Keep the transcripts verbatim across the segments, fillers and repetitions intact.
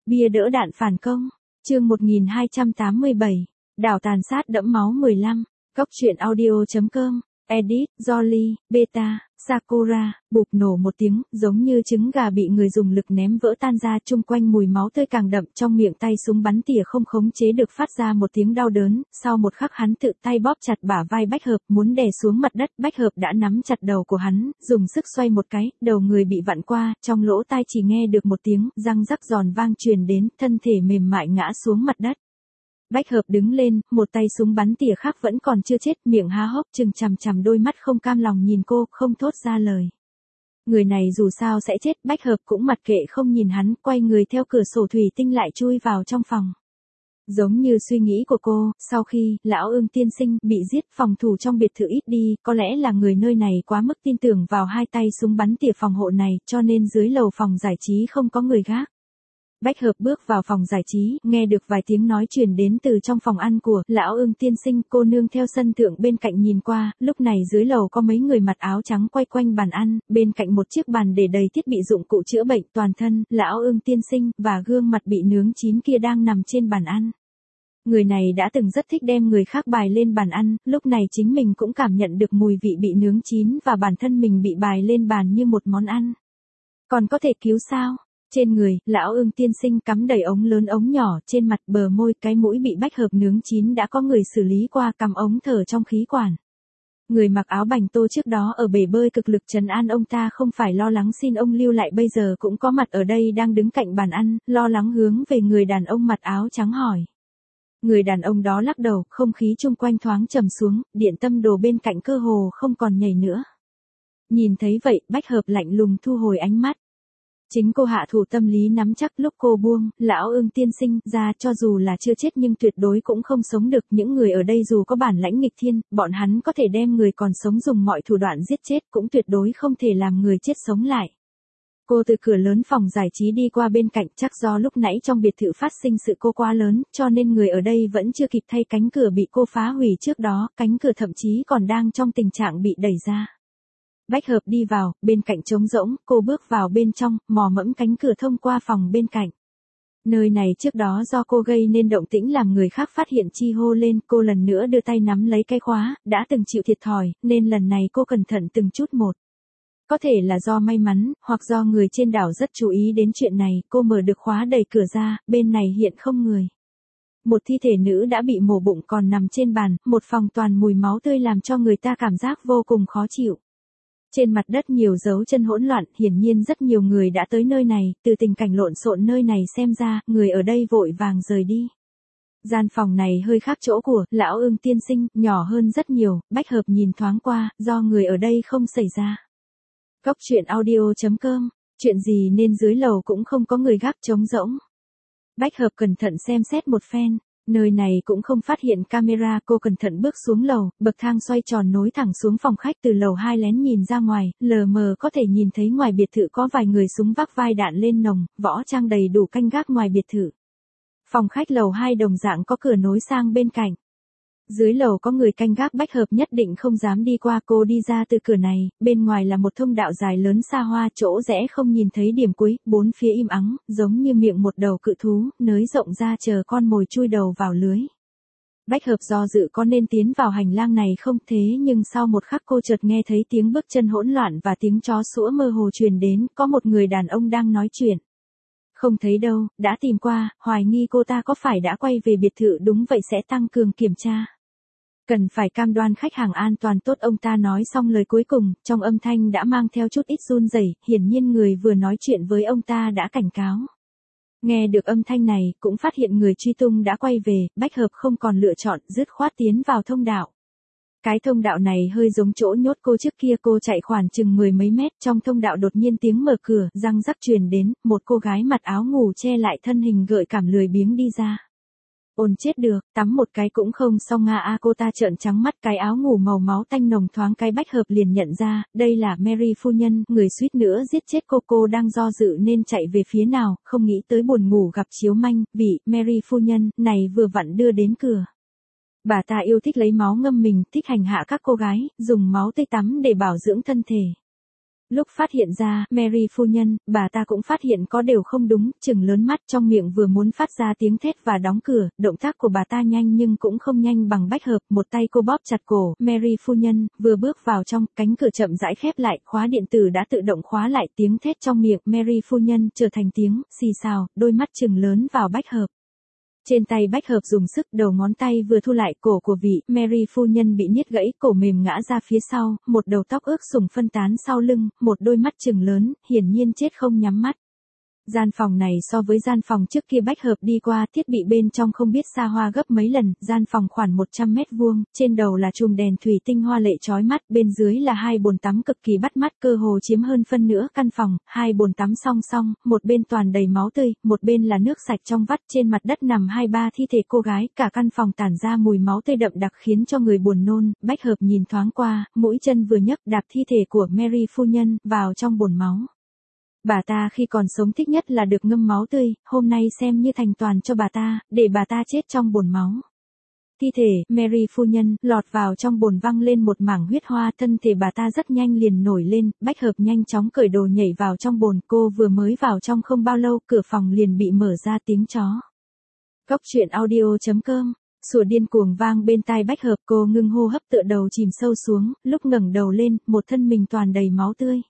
Bia đỡ đạn phản công. Chương một nghìn hai trăm tám mươi bảy. Đảo tàn sát đẫm máu mười lăm. Cốc truyện audio chấm com. Edit, Jolly, Beta, Sakura. Bụp nổ một tiếng, giống như trứng gà bị người dùng lực ném vỡ tan ra, chung quanh mùi máu tươi càng đậm, trong miệng tay súng bắn tỉa không khống chế được phát ra một tiếng đau đớn, sau một khắc hắn tự tay bóp chặt bả vai Bách Hợp, muốn đè xuống mặt đất. Bách Hợp đã nắm chặt đầu của hắn, dùng sức xoay một cái, đầu người bị vặn qua, trong lỗ tai chỉ nghe được một tiếng răng rắc giòn vang truyền đến, thân thể mềm mại ngã xuống mặt đất. Bách Hợp đứng lên, một tay súng bắn tỉa khác vẫn còn chưa chết, miệng há hốc trừng chằm chằm, đôi mắt không cam lòng nhìn cô, không thốt ra lời. Người này dù sao sẽ chết. Bách Hợp cũng mặc kệ không nhìn hắn, quay người theo cửa sổ thủy tinh lại chui vào trong phòng. Giống như suy nghĩ của cô, sau khi lão Ưng tiên sinh bị giết, phòng thủ trong biệt thự ít đi, có lẽ là người nơi này quá mức tin tưởng vào hai tay súng bắn tỉa phòng hộ này, cho nên dưới lầu phòng giải trí không có người gác. Bách Hợp bước vào phòng giải trí, nghe được vài tiếng nói truyền đến từ trong phòng ăn của lão Ưng tiên sinh. Cô nương theo sân thượng bên cạnh nhìn qua, lúc này dưới lầu có mấy người mặc áo trắng quay quanh bàn ăn, bên cạnh một chiếc bàn để đầy thiết bị dụng cụ chữa bệnh toàn thân, lão Ưng tiên sinh và gương mặt bị nướng chín kia đang nằm trên bàn ăn. Người này đã từng rất thích đem người khác bài lên bàn ăn, lúc này chính mình cũng cảm nhận được mùi vị bị nướng chín và bản thân mình bị bài lên bàn như một món ăn. Còn có thể cứu sao? Trên người, lão Ưng tiên sinh cắm đầy ống lớn ống nhỏ, trên mặt, bờ môi, cái mũi bị Bách Hợp nướng chín đã có người xử lý qua, cắm ống thở trong khí quản. Người mặc áo bành tô trước đó ở bể bơi cực lực trấn an ông ta không phải lo lắng xin ông lưu lại, bây giờ cũng có mặt ở đây đang đứng cạnh bàn ăn, lo lắng hướng về người đàn ông mặc áo trắng hỏi. Người đàn ông đó lắc đầu, không khí chung quanh thoáng trầm xuống, điện tâm đồ bên cạnh cơ hồ không còn nhảy nữa. Nhìn thấy vậy, Bách Hợp lạnh lùng thu hồi ánh mắt. Chính cô hạ thủ tâm lý nắm chắc, lúc cô buông lão Ưng tiên sinh ra, cho dù là chưa chết nhưng tuyệt đối cũng không sống được. Những người ở đây dù có bản lãnh nghịch thiên, bọn hắn có thể đem người còn sống dùng mọi thủ đoạn giết chết, cũng tuyệt đối không thể làm người chết sống lại. Cô từ cửa lớn phòng giải trí đi qua bên cạnh, chắc do lúc nãy trong biệt thự phát sinh sự cố quá lớn, cho nên người ở đây vẫn chưa kịp thay cánh cửa bị cô phá hủy trước đó, cánh cửa thậm chí còn đang trong tình trạng bị đẩy ra. Bách Hợp đi vào, bên cạnh trống rỗng, cô bước vào bên trong, mò mẫm cánh cửa thông qua phòng bên cạnh. Nơi này trước đó do cô gây nên động tĩnh làm người khác phát hiện chi hô lên, cô lần nữa đưa tay nắm lấy cái khóa, đã từng chịu thiệt thòi, nên lần này cô cẩn thận từng chút một. Có thể là do may mắn, hoặc do người trên đảo rất chú ý đến chuyện này, cô mở được khóa đẩy cửa ra, bên này hiện không người. Một thi thể nữ đã bị mổ bụng còn nằm trên bàn, một phòng toàn mùi máu tươi làm cho người ta cảm giác vô cùng khó chịu. Trên mặt đất nhiều dấu chân hỗn loạn, hiển nhiên rất nhiều người đã tới nơi này, từ tình cảnh lộn xộn nơi này xem ra, người ở đây vội vàng rời đi. Gian phòng này hơi khác chỗ của lão Ưng tiên sinh, nhỏ hơn rất nhiều. Bách Hợp nhìn thoáng qua, do người ở đây không xảy ra. Cốc truyện audio chấm com, chuyện gì nên dưới lầu cũng không có người gác, trống rỗng. Bách Hợp cẩn thận xem xét một phen. Nơi này cũng không phát hiện camera, cô cẩn thận bước xuống lầu, bậc thang xoay tròn nối thẳng xuống phòng khách, từ lầu hai lén nhìn ra ngoài, lờ mờ có thể nhìn thấy ngoài biệt thự có vài người súng vác vai đạn lên nòng, võ trang đầy đủ canh gác ngoài biệt thự. Phòng khách lầu hai đồng dạng có cửa nối sang bên cạnh. Dưới lầu có người canh gác, Bách Hợp nhất định không dám đi qua, cô đi ra từ cửa này, bên ngoài là một thông đạo dài lớn xa hoa, chỗ rẽ không nhìn thấy điểm cuối, bốn phía im ắng, giống như miệng một đầu cự thú, nới rộng ra chờ con mồi chui đầu vào lưới. Bách Hợp do dự có nên tiến vào hành lang này không, thế nhưng sau một khắc cô chợt nghe thấy tiếng bước chân hỗn loạn và tiếng chó sủa mơ hồ truyền đến, có một người đàn ông đang nói chuyện. Không thấy đâu, đã tìm qua, hoài nghi cô ta có phải đã quay về biệt thự, đúng vậy sẽ tăng cường kiểm tra. Cần phải cam đoan khách hàng an toàn tốt, ông ta nói xong lời cuối cùng, trong âm thanh đã mang theo chút ít run rẩy, hiển nhiên người vừa nói chuyện với ông ta đã cảnh cáo. Nghe được âm thanh này, cũng phát hiện người truy tung đã quay về, Bách Hợp không còn lựa chọn, dứt khoát tiến vào thông đạo. Cái thông đạo này hơi giống chỗ nhốt cô trước kia, cô chạy khoảng chừng mười mấy mét, trong thông đạo đột nhiên tiếng mở cửa, răng rắc truyền đến, một cô gái mặc áo ngủ che lại thân hình gợi cảm lười biếng đi ra. Ôn chết được, tắm một cái cũng không xong nga a, cô ta trợn trắng mắt, cái áo ngủ màu máu tanh nồng thoáng cái Bách Hợp liền nhận ra, đây là Mary phu nhân, người suýt nữa giết chết cô. Cô đang do dự nên chạy về phía nào, không nghĩ tới buồn ngủ gặp chiếu manh, vị Mary phu nhân này vừa vặn đưa đến cửa. Bà ta yêu thích lấy máu ngâm mình, thích hành hạ các cô gái, dùng máu tươi tắm để bảo dưỡng thân thể. Lúc phát hiện ra, Mary phu nhân, bà ta cũng phát hiện có điều không đúng, chừng lớn mắt trong miệng vừa muốn phát ra tiếng thét và đóng cửa, động tác của bà ta nhanh nhưng cũng không nhanh bằng Bách Hợp, một tay cô bóp chặt cổ, Mary phu nhân, vừa bước vào trong, cánh cửa chậm rãi khép lại, khóa điện tử đã tự động khóa lại, tiếng thét trong miệng, Mary phu nhân, trở thành tiếng, xì xào, đôi mắt chừng lớn vào Bách Hợp. Trên tay Bách Hợp dùng sức, đầu ngón tay vừa thu lại, cổ của vị Mary phu nhân bị niết gãy, cổ mềm ngã ra phía sau, một đầu tóc ướt sũng phân tán sau lưng, một đôi mắt trừng lớn, hiển nhiên chết không nhắm mắt. Gian phòng này so với gian phòng trước kia Bách Hợp đi qua, thiết bị bên trong không biết xa hoa gấp mấy lần, gian phòng khoảng một trăm mét vuông, trên đầu là chùm đèn thủy tinh hoa lệ chói mắt, bên dưới là hai bồn tắm cực kỳ bắt mắt, cơ hồ chiếm hơn phân nửa căn phòng, hai bồn tắm song song, một bên toàn đầy máu tươi, một bên là nước sạch trong vắt, trên mặt đất nằm hai ba thi thể cô gái, cả căn phòng tản ra mùi máu tươi đậm đặc khiến cho người buồn nôn. Bách Hợp nhìn thoáng qua, mũi chân vừa nhấc đạp thi thể của Mary phu nhân vào trong bồn máu. Bà ta khi còn sống thích nhất là được ngâm máu tươi, hôm nay xem như thành toàn cho bà ta, để bà ta chết trong bồn máu. Thi thể, Mary phu nhân, lọt vào trong bồn văng lên một mảng huyết hoa, thân thể bà ta rất nhanh liền nổi lên, Bách Hợp nhanh chóng cởi đồ nhảy vào trong bồn, cô vừa mới vào trong không bao lâu, cửa phòng liền bị mở ra tiếng chó. Cốc truyện audio chấm com, sủa điên cuồng vang bên tai Bách Hợp, cô ngưng hô hấp tựa đầu chìm sâu xuống, lúc ngẩng đầu lên, một thân mình toàn đầy máu tươi.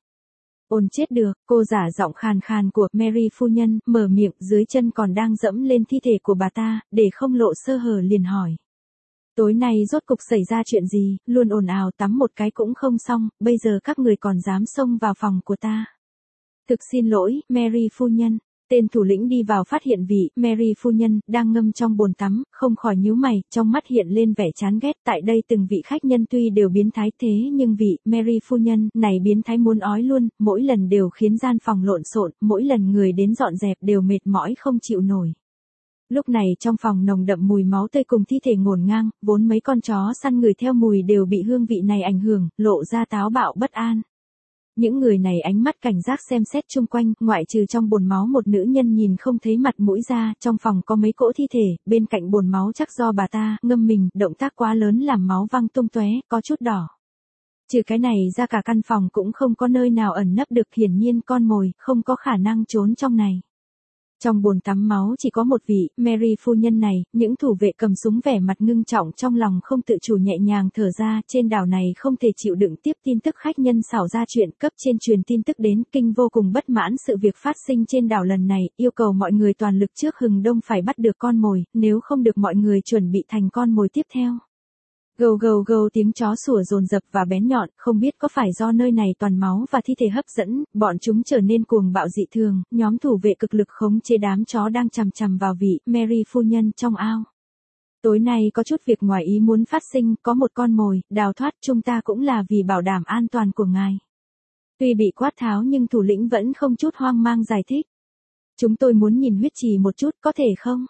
Ôn chết được, cô giả giọng khàn khàn của Mary phu nhân, mở miệng, dưới chân còn đang dẫm lên thi thể của bà ta, để không lộ sơ hở liền hỏi. Tối nay rốt cục xảy ra chuyện gì, luôn ồn ào tắm một cái cũng không xong, bây giờ các người còn dám xông vào phòng của ta. Thực xin lỗi, Mary phu nhân. Tên thủ lĩnh đi vào phát hiện vị Mary phu nhân đang ngâm trong bồn tắm, không khỏi nhíu mày, trong mắt hiện lên vẻ chán ghét. Tại đây từng vị khách nhân tuy đều biến thái thế nhưng vị Mary phu nhân này biến thái muốn ói luôn, mỗi lần đều khiến gian phòng lộn xộn, mỗi lần người đến dọn dẹp đều mệt mỏi không chịu nổi. Lúc này trong phòng nồng đậm mùi máu tươi cùng thi thể ngổn ngang, vốn mấy con chó săn người theo mùi đều bị hương vị này ảnh hưởng, lộ ra táo bạo bất an. Những người này ánh mắt cảnh giác xem xét chung quanh, ngoại trừ trong bồn máu một nữ nhân nhìn không thấy mặt mũi ra, trong phòng có mấy cỗ thi thể, bên cạnh bồn máu chắc do bà ta ngâm mình, động tác quá lớn làm máu văng tung tóe, có chút đỏ. Trừ cái này ra cả căn phòng cũng không có nơi nào ẩn nấp được, hiển nhiên con mồi không có khả năng trốn trong này. Trong bồn tắm máu chỉ có một vị Mary phu nhân này, những thủ vệ cầm súng vẻ mặt ngưng trọng, trong lòng không tự chủ nhẹ nhàng thở ra, trên đảo này không thể chịu đựng tiếp tin tức khách nhân xảo ra chuyện, cấp trên truyền tin tức đến, kinh vô cùng bất mãn sự việc phát sinh trên đảo lần này, yêu cầu mọi người toàn lực trước hừng đông phải bắt được con mồi, nếu không được mọi người chuẩn bị thành con mồi tiếp theo. Gâu gâu gâu tiếng chó sủa dồn dập và bén nhọn, không biết có phải do nơi này toàn máu và thi thể hấp dẫn, bọn chúng trở nên cuồng bạo dị thường, nhóm thủ vệ cực lực khống chế đám chó đang chằm chằm vào vị Mary phu nhân trong ao. Tối nay có chút việc ngoài ý muốn phát sinh, có một con mồi, đào thoát, chúng ta cũng là vì bảo đảm an toàn của ngài. Tuy bị quát tháo nhưng thủ lĩnh vẫn không chút hoang mang giải thích. Chúng tôi muốn nhìn huyết trì một chút, có thể không?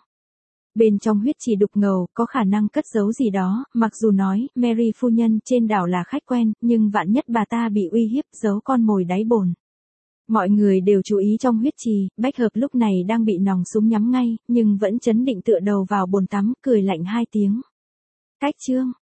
Bên trong huyết trì đục ngầu, có khả năng cất giấu gì đó, mặc dù nói, Mary phu nhân trên đảo là khách quen, nhưng vạn nhất bà ta bị uy hiếp, giấu con mồi đáy bồn. Mọi người đều chú ý trong huyết trì, Bách Hợp lúc này đang bị nòng súng nhắm ngay, nhưng vẫn chấn định tựa đầu vào bồn tắm, cười lạnh hai tiếng. Cách chương.